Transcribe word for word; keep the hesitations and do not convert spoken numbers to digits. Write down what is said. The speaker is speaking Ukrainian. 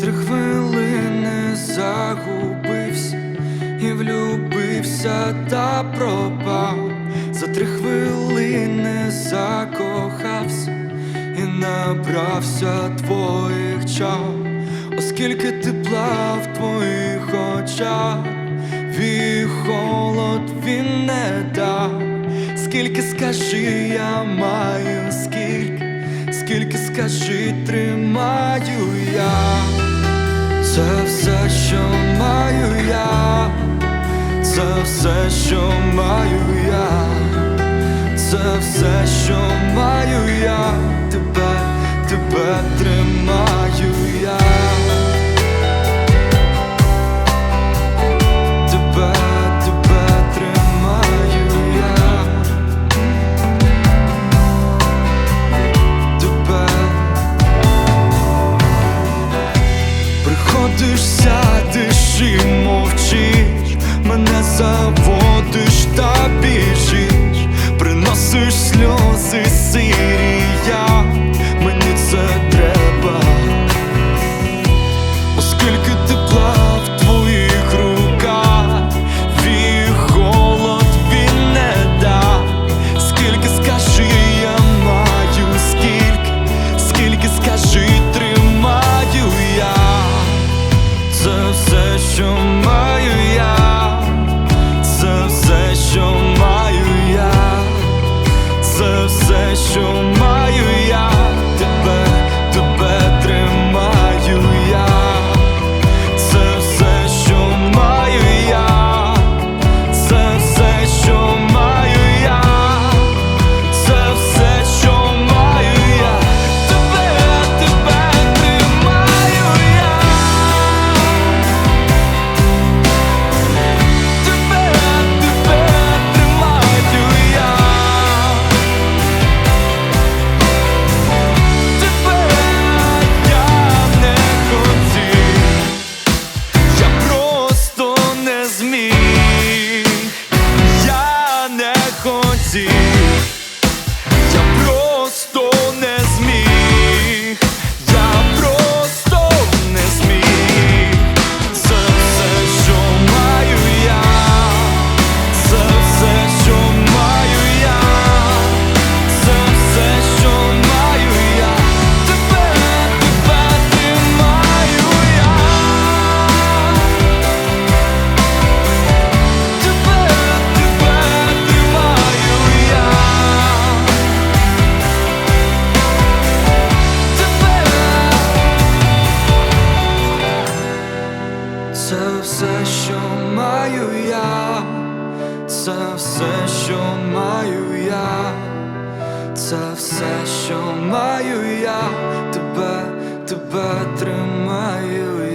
три хвилини загубився і влюбився та пропав. За три хвилини закохався і набрався твоїх чар. Оскільки тепла в твоїх очах, твій холод він не дав. Скільки, скажи, я маю, скільки, скільки, скажи, тримаю я. Це все, що маю я, це все, що маю я, це все, що маю я, тебе, тебе тримаю я. Приходиш, сядеш і мовчиш, мене заводиш та біжиш, приносиш сльози сирі я, мені це треба. Оскільки тепла в твоїх руках, твій холод він не дав. Скільки, скажи, я маю, скільки, скільки, скажи, тримаю я. Це все, що маю я, це все, що маю я, це все, що маю я, тебе, тебе тримаю я. Це все, що маю я, це все, що маю я, це все, що маю я, тебе, тебе тримаю я. Я просто не зміг, я просто не зміг. Це все, що маю я, це все, що маю я, це все, що маю я, тебе, тебе тримаю я. Тебе, тебе тримаю я. Це все, що маю я, це все, що маю я, це все, що маю я, тебе, тебе тримаю я.